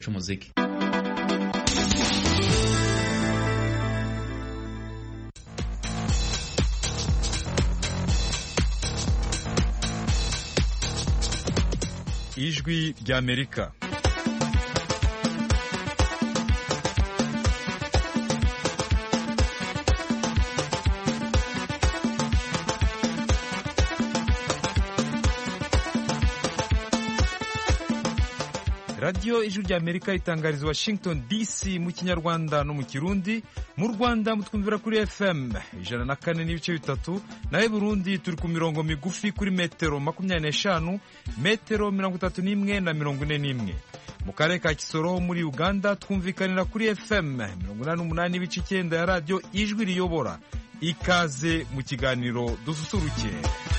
c'umuziki. Ijwi ry'Amerika. Radio Ijwi ry'Amerika itangariza Washington DC mu Kinyarwanda no mu Kirundi. Mu Rwanda mutwumvira kuri FM 104.3, nawe Burundi turi ku mirongo migufi kuri metero 25, metero 31 na 41. Mu karere ka Kisoro muri Uganda twumvikanira kuri FM 88.9 ya Radio Ijwi riyobora. Ikaze mu kiganiro dususuruke.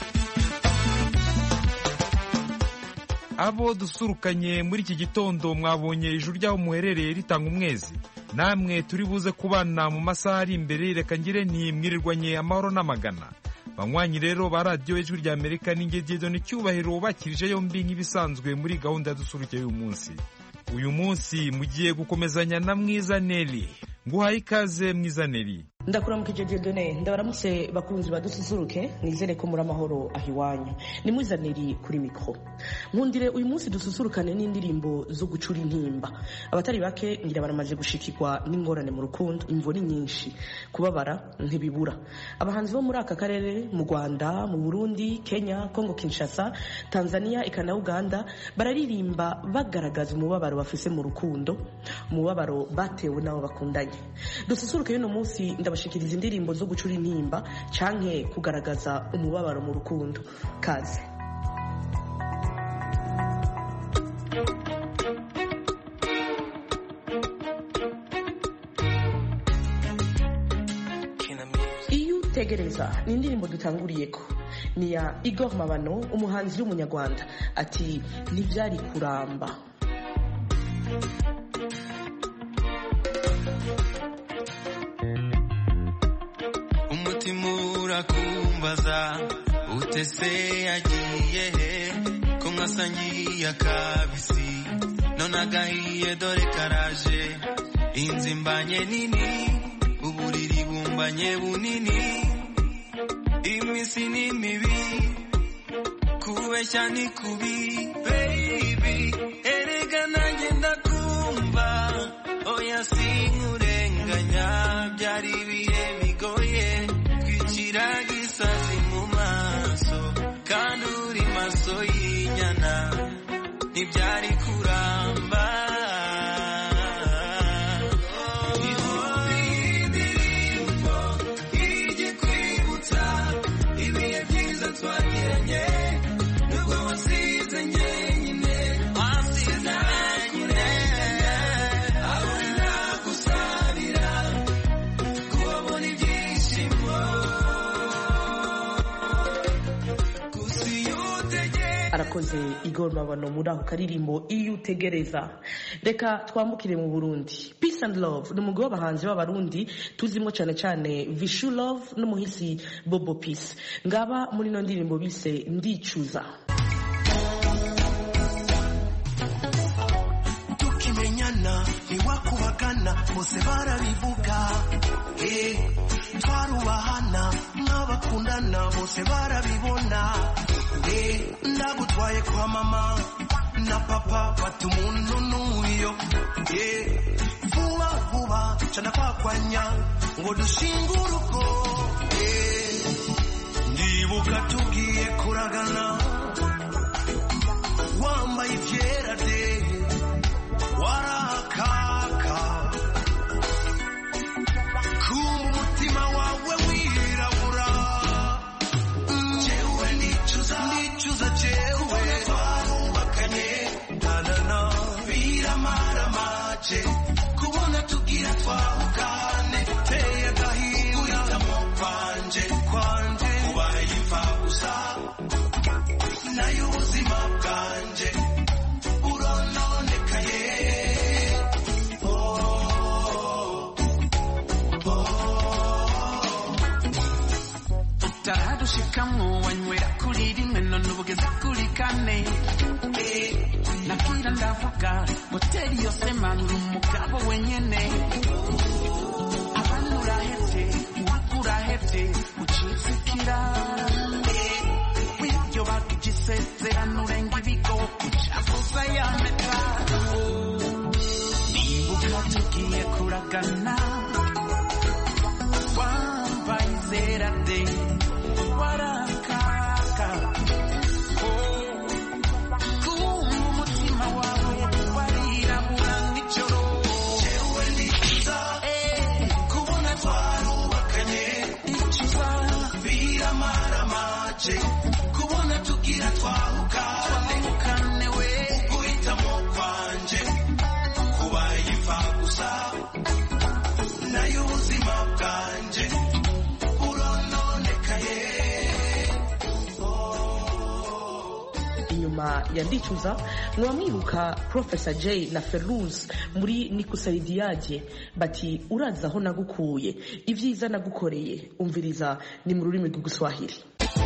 Abo dusurukanye muri iki gitondo mwabonye ijuru ryaho muherereye ritanga umwezi. Namwe turi buze kubana mu masaha ari imbere, reka ngire nti mwirirwanye amahoro n'amagana. Banywanyi rero ba Radio Ijwi ry'Amerika n'ingegyedo n'icyubahiro bakirije yombi nk'ibisanzwe muri gahunda ya dusuruke y'uyu munsi. Uyu munsi mugiye gukomezanya na Mwiza Neli. Nguhaye ikaze Mwiza Neli. Ndakuramukije Dieudonné, ndabaramutse bakunzi badususuruke, nizere ko muri amahoro ahiwanyu. Ni Mwiza Neli kuri mikro. Nkundire uyu munsi dususurukane n'indirimbo zo gucura intimba. Abatari bake ngira baramaze gushikirwa n'ingorane mu rukundo, imvo ni nyinshi, kubabara ntibibura. Abahanzi bo muri aka karere mu Rwanda, mu Burundi, Kenya, Kongo Kinshasa, Tanzania eka na Uganda bararirimba bagaragaza umubabaro bafise mu rukundo, umubabaro batewe nabo bakundanye. Dususuruke uno munsi ndabashikiriza indirimbo zo gucura intimba canke kugaragaza umubabaro mu rukundo. Kaze. Iyo utegereza ni indirimbo dutanguriyeko, ni ya Igor Mabano, umuhanzi w'umunyarwanda, ati ntivyari kuramba. Kumbaza utese yagiye he ko mwasangiye akabisi none agahiye dore karaje inzimbanye nini uburiri bumbanye bunini imisi ni mibi kubeshya ni kubi baby erega nanjye ndakumva oya sinkurenganya byari bihe bigoye gisazi mu maso kandi uri maso y'inyana ntibyari kuramba. Indirimbo ije kwibutsa ibihe byiza twagiranye nubwo wasize njyenyine aho nagusabira kubabona ibyishimo. Arakoze Igor Mabano muri ako karirimbo iyo utegereza. Reka twambukire mu Burundi. Peace and Love n'umugwi w'abahanzi b'abarundi tuzimo cyane cyane Vishu Love n'umuhisi Bobo Peace. Ngaba muri no ndirimbo bise Ndicuza. Tukimenyana iwakubagana bose barabivuga, twarubahana n'abakundana bose barabibona. Ndagutwaye kwa mama na papa bati umuntu n'uyo, vuba vuba cana kwakwanya ngo dushinge urugo. Ndibuka tugiye kuragana wambaye ivyera de warakaka kumutima wawe wirabura. Ndicuza jewe twarubakanye ntanana biramaramaje kubona tugira twahukane teye agahinda guhitamo kwanje kubaye imfa gusa nayo ubuzima bwanje burononekaye. Utahadushikamwo wanywera kuri rimwe none ubugeze kuri kane. nakira ndavuga hoteli yose manura umugabo wenyene abantu urahevye urahevye ucitsikira w'ibyo bagisezerano urenga ibigo ucavuza ya meta nibuka tugiye kuragana wambaye izerade warakaka umutima wawe warirabura nk'ijoro jewe ndicuza kubona twarubakanye ndicuza biramaramaje kubona tugira twahukane we guhitamo kwanje kubaye imfa gusa nayo ubuzima bwanje inyuma ya ndicuza mwamwibuka Professor Jay na Feruz muri Nikusaidiaje bati uraza aho nagukuye ivyiza nagukoreye umviriza ni mu rurimi rw'Igiswahili.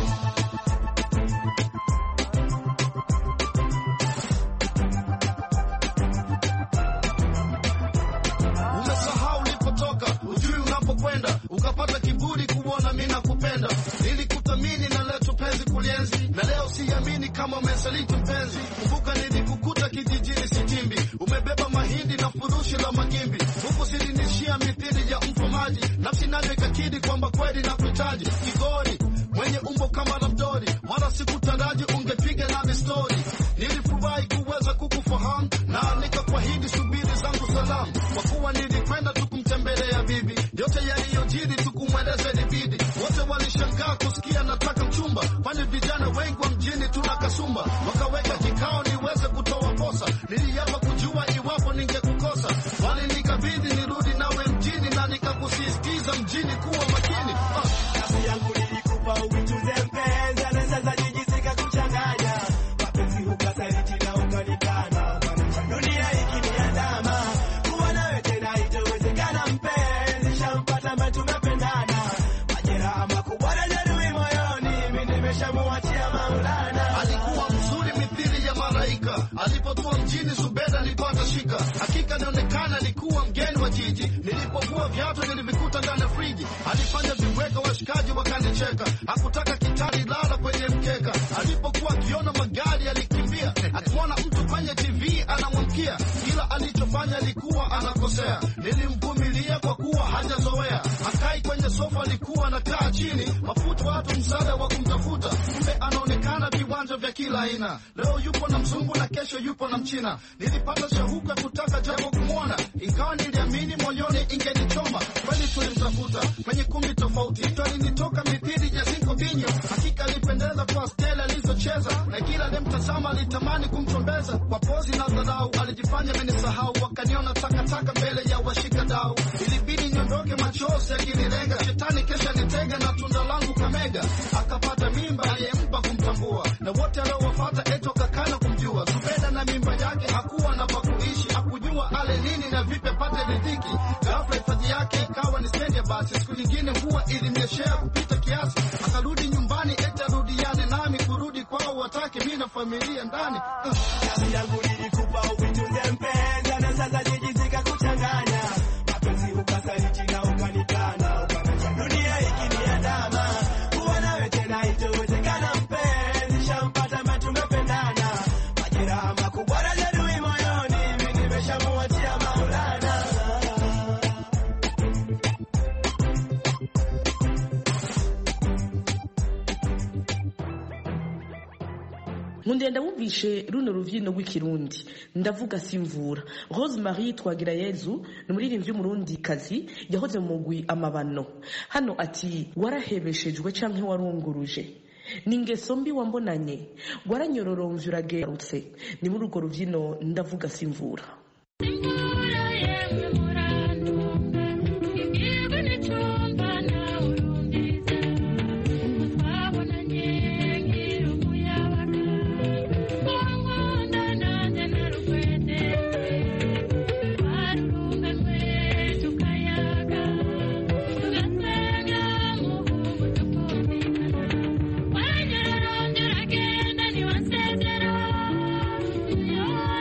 Umesahau ulipotoka, ujui unapokwenda, ukapata kiburi kuona mimi nakupenda. Nilikuthamini na leo tupenzi kulienzi, na leo siamini kama umesaliti mpenzi. Kumbuka nilikukuta kijijini Sitimbi, umebeba mahindi na furushi la magimbi. Huku silinishia mithili ya mfumaji, nafsi nayo ikakidi kwamba kweli nakuhitaji. Kigori mwenye umbo kama la mdori, wala sikutaraji ungepiga nami story. Nilifurahi kuweza kukufahamu na nikakuahidi subiri zangu salamu, kwa kuwa nilikwenda tukumtembelea bibi. Yote yaliyojiri tukumweleza ilibidi. Wote walishangaa kusikia nataka mchumba, kwani vijana wengi wa mjini tuna kasumba. Wakaweka kikao niweze kutoa posa, niliapa kujua iwapo ningekukosa. Walinikabidhi nirudi nawe mjini na nikakusisitiza mjini kuwa makini. Kazi yangu nilikupa uitunze mpenzi, na sasa jijisika kuchanganya mapenzi ukasaliti na ukanikana. Dunia ikiniandama kuwa nawe tena itawezekana mpenzi, shampata ambaye tumependana. Majeraha makubwa na jeruhi moyoni, mimi nimeshamuachia Maulana. Alikuwa mzuri mithili ya malaika, alipotua mjini Zubeda nilipata shika. Hakika nionekana nilikuwa mgeni wa jiji, nilipokuwa viatu nilivikuta ndani ya friji. Alifanya viweka washikaji wakanicheka, hakutaka kitari lala kwenye mkeka. Alipokuwa akiona magari alikimbia, akiona mtu kwenye TV anamwamkia. Kila alichofanya alikuwa anakosea, nilimvumilia kwa kuwa hajazoea. Akai kwenye sofa alikuwa anakaa chini, mafuta watu msaada wa kumtafuta. Kumbe anaonekana viwanja vya kila aina, leo yupo na mzungu na kesho yupo na mchina. Nilipata shauku ya kutaka japo kumwona, ingawa niliamini moyoni ingenichoma. Kweli tulimtafuta kwenye kumbi tofauti, mtu alinitoka mithili ya Zinko Binyo. Hakika alipendeza kwa stela alizocheza, na kila alimtazama alitamani kumchombeza. Kwa pozi na dharau alijifanya amenisahau, wakaniona takataka mbele ya washikadau. Ilibidi niondoke machozi yakinilenga, shetani kesha nitega na tunda langu kamega. Akapata mimba aliyempa kumtambua, na wote aliowafuata eto kakana kumjua. Zubeda na mimba yake hakuwa na pa kuishi, hakujua ale nini na vipi apate riziki. Ghafla hifadhi yake ikawa ni stendi ya basi, siku nyingine mvua ilimnyeshea kupita kiasi. Akarudi nyumbani eti arudiane nami, kurudi kwao watake mimi na familia ndani. Kazi yangu nilikupa uitunze mpenzi, na sasa jijisika kuchanganya mapenzi ukasaliti na ukanikana. Dunia ikiniandama kuwa nawe tena itawezekana mpenzi, shampata ambaye tumependana. Majeraha makubwa na jeruhi moyoni, mimi nimeshamuachia Maulana. Mundenda wumvishe runo ruvyino rw'ikirundi ndavuga simvura. Rosemary Twagirayezu ni umuririmbyi w'umurundi kazi yahoze mu mugwi Amabano. Hano ati warahebeshejwe canke warunguruje, ningeso mbi wambonanye, waranyororomvye uragerutse. Ni muri urwo ruvyino ndavuga simvura. Yeah.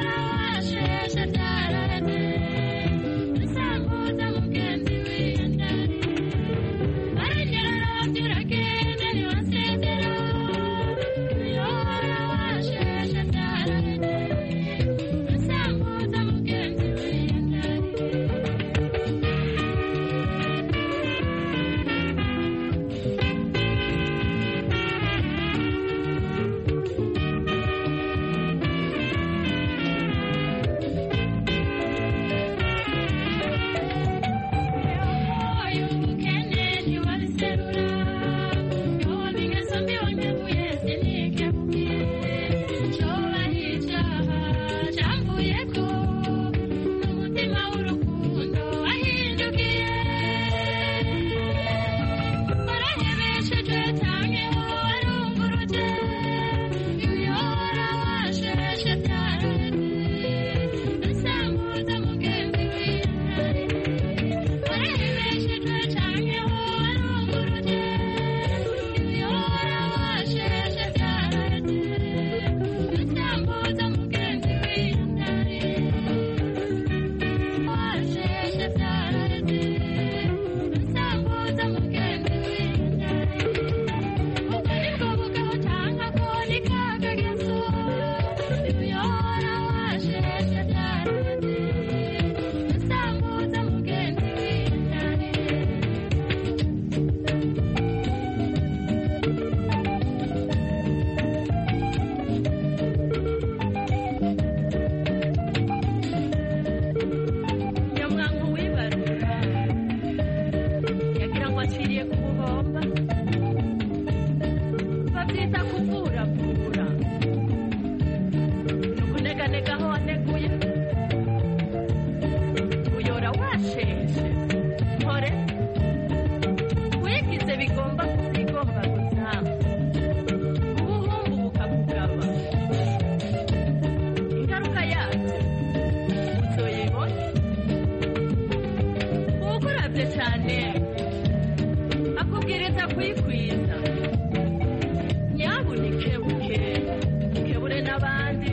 ingorane akubwiriza kwikwiza nyabunike buke ukebure n'abandi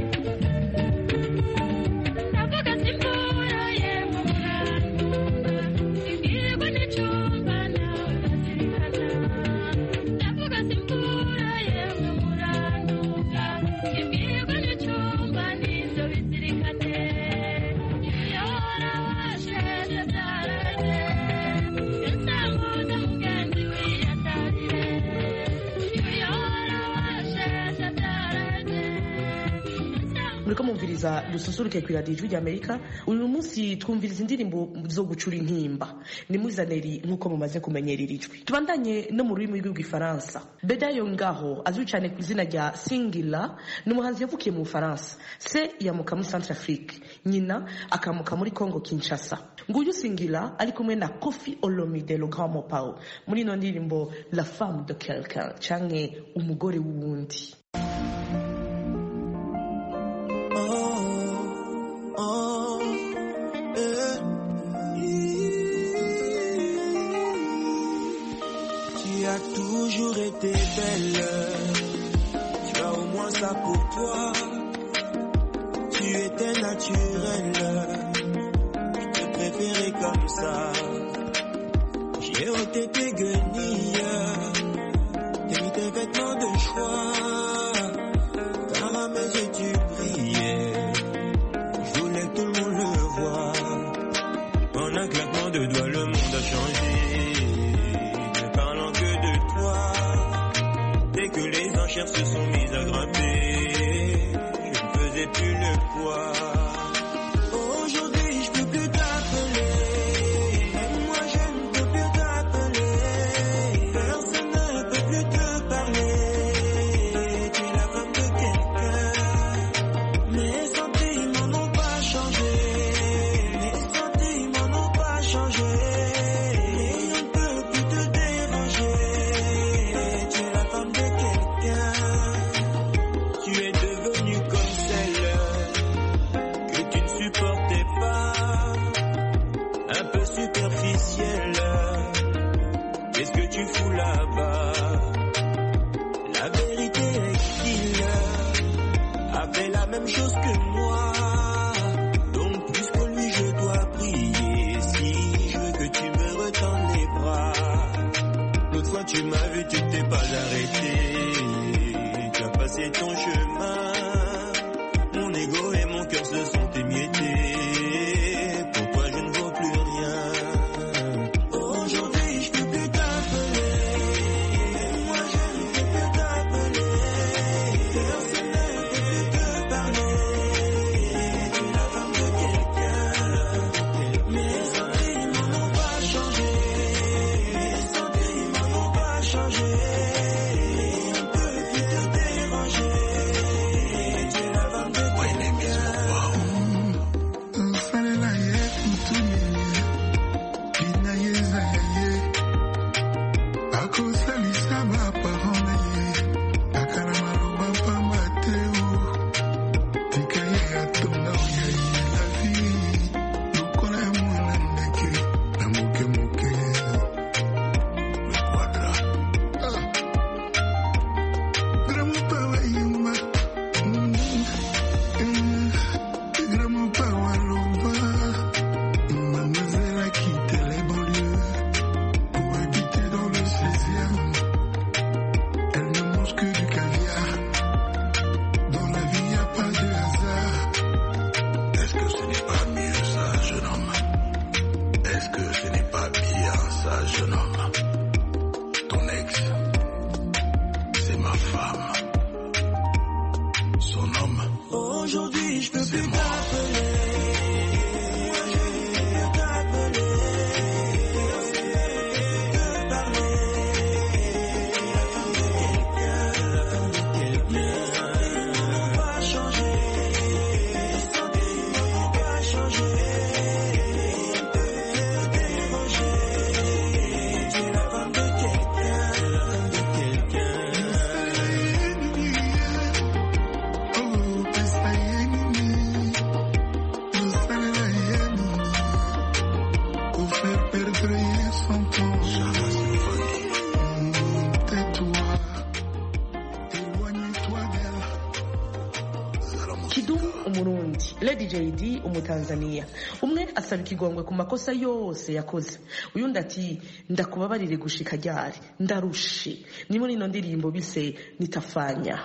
ndavuga simbura yemwe murantunga ibwirwa n'icumba nawe urazirikana ndavuga simbura yemwe murantunga ibwirwa n'icumba n'ivyo bizirikane yora washeje zaraje insambuza mugenzi wiyatahire yora washeje zaraje muriko mumviriza dususuruke ku radio Ijwi ry'Amerika. Uyu munsi twumviriza indirimbo zo gucura intimba ni muri Zaneri nk'uko mumaze kumenyera ijwi. Tubandanye no mu rurimi rw'igifaransa. Bedayo Ngaho azwi cyane ku izina rya Singila ni umuhanzi yavukiye mu Bufaransa. Se yamuka muri Centrafrique, nyina akamuka muri Congo Kinshasa. Nguyu Singila ari kumwe na Koffi Olomide le Grand Mopao muri ino ndirimbo La Femme de Quelqu'un canke umugore w'uwundi. Tu as toujours été belle, tu as au moins ça pour toi. Tu étais naturelle, je te préférais comme ça. J'ai ôté tes guenilles, t'as mis tes vêtements de choix. Car à mes yeux tu brillais, je voulais que tout le monde le voie. En un claquement de doigts le monde a changé. Que les enchères se sont mises à grimper, je ne faisais plus le poids. Aujourd'hui je peux plus t'appeler, même moi je ne peux plus t'appeler. Personne ne peut plus te parler, tu es la femme de quelqu'un. Mes sentiments n'ont pas changé, mes sentiments n'ont pas changé. Et on ne peut plus te déranger, tu es la femme de quelqu'un. Tu es devenue comme celle que tu ne supportais pas, un peu superficielle. Qu'est-ce que tu fous là-bas? La vérité est qu'il a fait la même chose que moi. Donc plus que lui je dois prier si je veux que tu me retends les bras. L'autre fois tu m'as vu, tu t'es pas arrêté, tu as passé ton chemin. Mon ego et mon cœur se sont émiettés. Pour toi je ne vaux plus rien. Aujourd'hui je peux plus t'appeler, moi je ne peux plus t'appeler. Personne ne peut plus te parler, tu es la femme de quelqu'un. Mes sentiments n'ont pas changé, mes sentiments n'ont pas changé. On ne peut plus te déranger, tu es la femme de quelqu'un. Aujourd'hui je peux plus t'appeler, moi je ne peux plus t'appeler. Personne ne peut te parler, la femme de quelqu'un. Mes sentiments n'ont pas changé, mes sentiments n'ont pas changé. On peut plus te déranger, tu JD umutanzania. Umwe asaba ikigongwe ku makosa yose yakoze, uyundi ati ndakubabarire gushika ryari, ndarushe. Ni muri ino ndirimbo bise Nitafanya.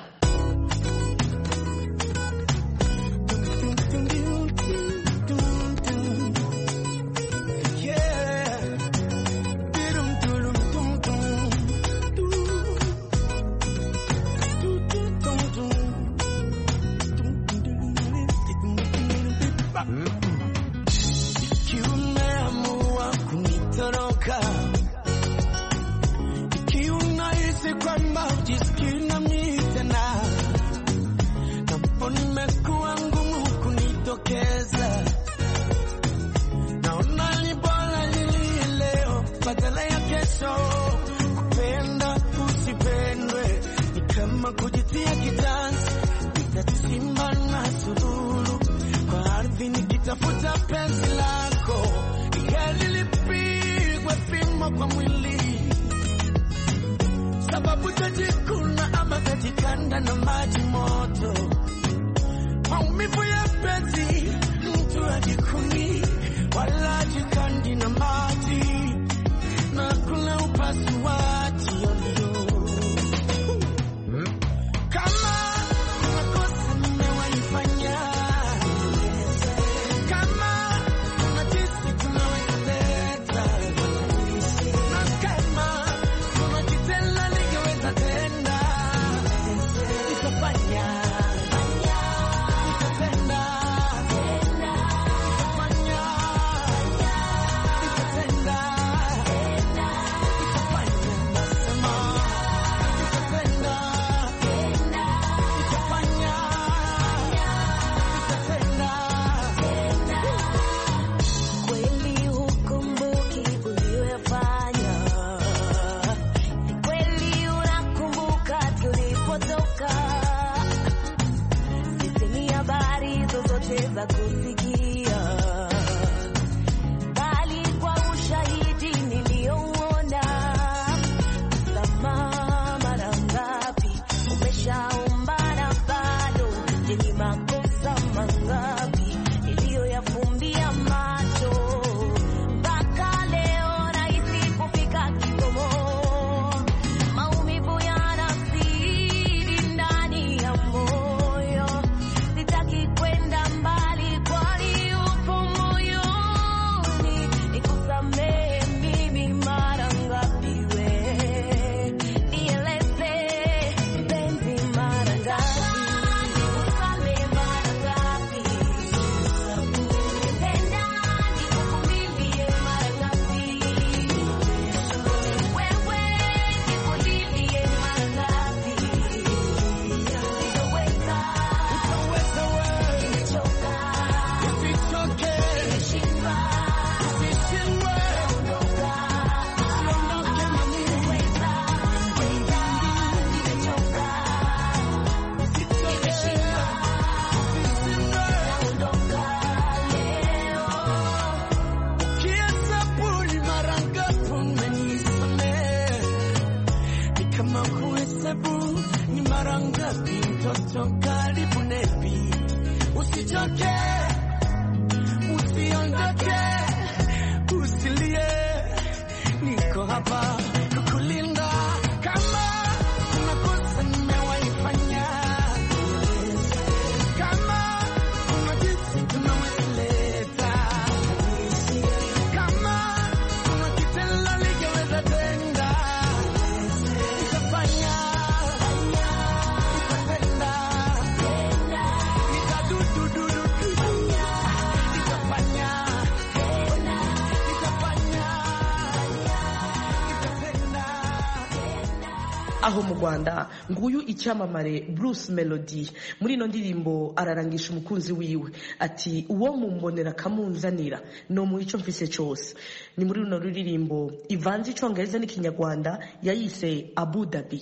Aho mu Rwanda nguyu icyamamare Bruce Melody muri ino ndirimbo ararangisha umukunzi wiwe ati uwo mumbonera kamunzanira no mu ico mfise cyose. Ni muri runo ruririmbo ivanze icongereza n'ikinyarwanda yayise Abu Dhabi.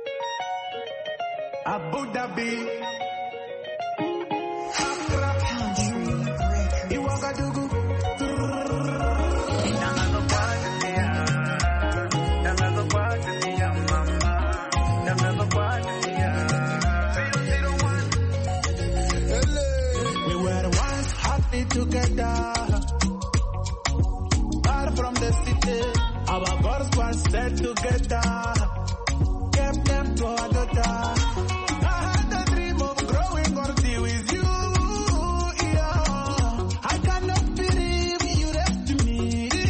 Abu Dhabi together. Far from the city, our girls were set together. Kept them to our daughter. I had a dream of growing dirty with you. Yeah. I cannot believe you left me.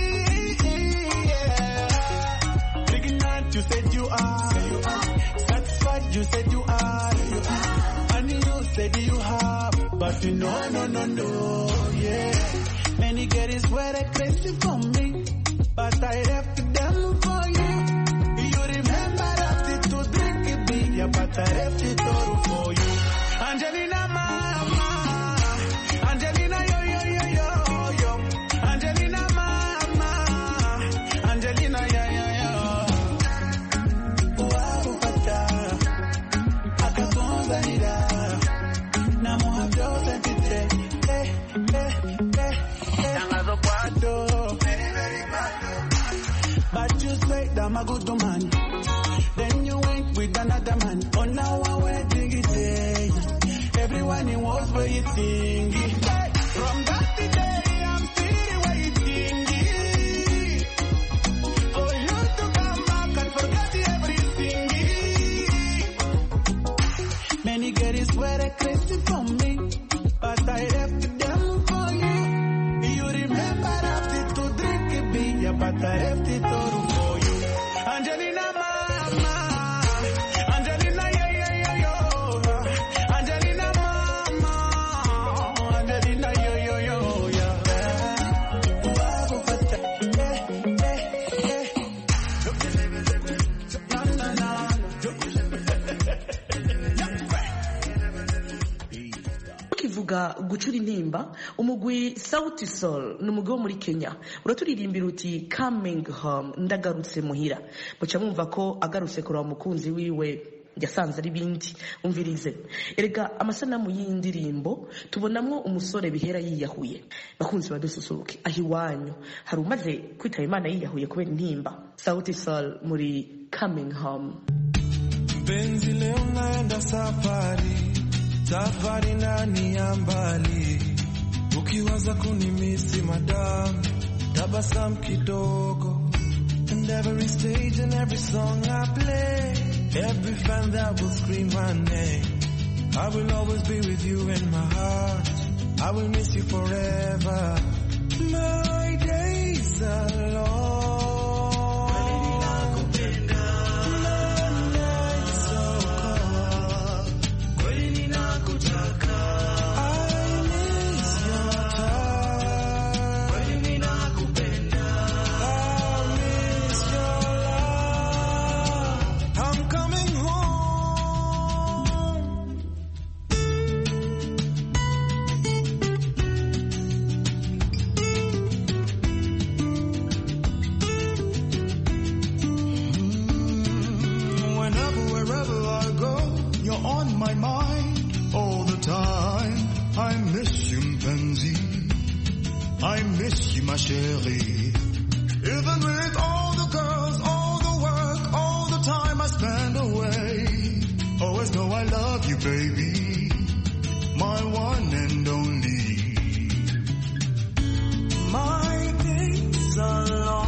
Yeah. Pregnant, you said you are. Satisfied, you said you are. And you said you have. But you know, no, yeah. Many girls were crazy for me, but I left them for you. You remember that to drink it beer, but I left it all for you. Angelina, mama, Angelina, yo. Angelina, mama, Angelina, yo. Wow, pata, akasonza nida, na mohabyo sentite, but you say that I'm a good man. Then you went with another man. On our wedding day, everyone was waiting. From that day, I'm still waiting for you to come back and forget everything. Many girls were crazy for me, but I left them for you. You remember after to drink a beer, but I left it all for you. Angelina, mama, Angelina, yo. Angelina, mama, Angelina, yo, yeah. Wow, fata, Ukivuga gucura intimba, umugwi Sauti Sol ni umugwi wo muri Kenya uraturirimbira uti coming home, ndagarutse muhira. Muca mwumva ko agarutse kuraba umukunzi wiwe yasanze ari bindi. Umvirize, erega amasanamu y'indirimbo tubonamwo umusore bihera yiyahuye. Bakunzi badususuruke, aho iwanyu hari umaze kwitaba Imana yiyahuye kubera intimba? Sauti Sol muri coming home. Benzi leo naenda safari ndani ya mbali, ukiwaza kunimisi madam, tabasam kidogo. And every stage and every song I play, every fan that will scream my name, I will always be with you in my heart, I will miss you forever. My days are long. I miss you, my chérie. Even with all the girls, all the work, all the time I spend away, always know I love you, baby, my one and only. My days are long.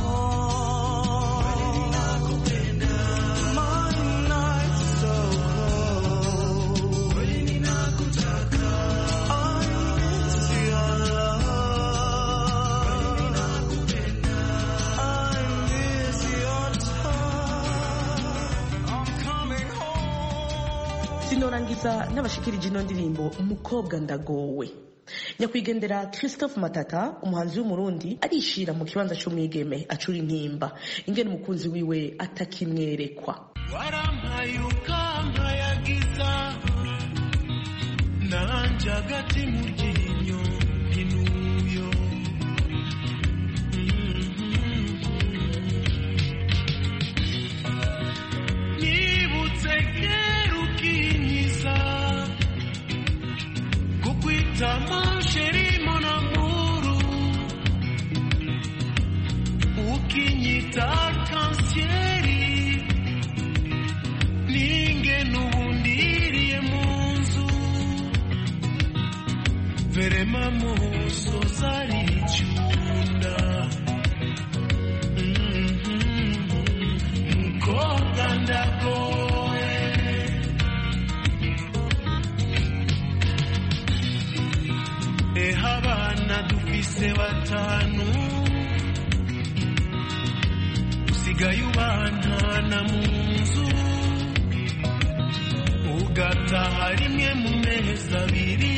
Sinorangiza n'abashikirije ino ndirimbo umukobwa ndagowe. Nyakwigendera Christophe Matata, umuhanzi w'umurundi, arishira mu kibanza cy'umwigeme acura intimba ingene umukunzi wiwe atakimwerekwa. Warampayuka mpayagiza nanja gati mu ryinyo inuyo. Nibutse kerukinyiza kukwita mon chéri mon amour, ukinyita kanseri ninge nubundiriye munzu verema musozi saricunda mukobwa ndagoye abana dufise batanu usigaye ubantana mu nzu ugataha rimwe mu mezi abiri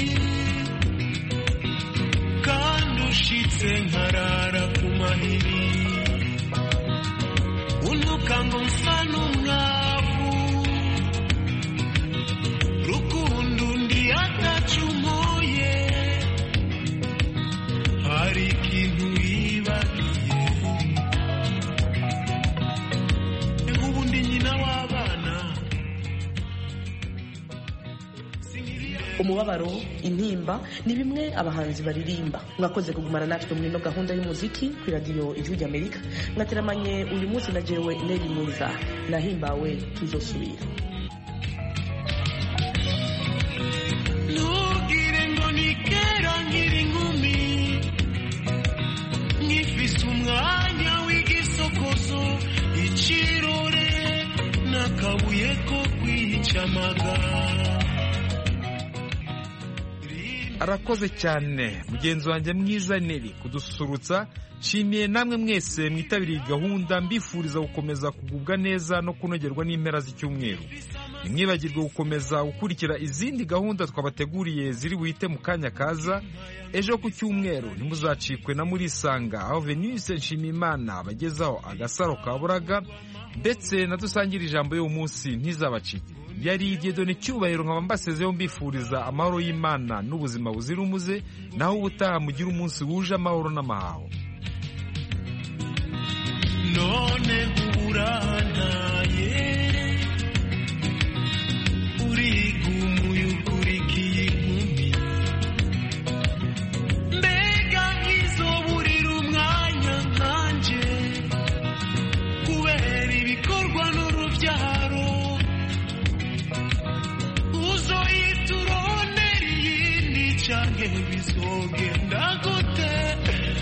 kandi ushitse nkarara ku mahiri untuka ngo nsa n'umwavu rukundo undi atacumuye hari ikintu wibagiye ubundi nyina w'abana umubabaro intimba ni bimwe abahanzi baririmba. Mwakoze kugumana natwe muri no gahunda y'umuziki ku radio Ijwi ry'Amerika. Mwateramanye uyu munsi na jewe Neri Mwiza nahimbawe tuzosubira. Ntugire ngo nikera nkiri inkumi nkifise umwanya w'igisokozo ikirore n'akabuye ko kwicamaga. arakoze cyane mugenzi wanjye mwiza Neri kudusurutsa. Nshimiye namwe mwese mwitabiriye gahunda, mbifuriza gukomeza kugubwa neza no kunogerwa n'impera z'icyumweru. Nimwibagirwe gukomeza gukurikira izindi gahunda twabateguriye ziri buhite mu kanya kaza. Ejo ku cyumweru ntimuzacikwe na Murisanga aho Venus Nshimiyimana abagezaho agasaro kaburaga ndetse na dusangira ijambo y'uwo munsi ntizabacike. Yari Dieudonné Cyubahiro nkaba mbasezeho mbifuriza amahoro y'Imana n'ubuzima buzira umuze, naho ubutaha mugira umunsi wuje amahoro n'amahaho. None uburane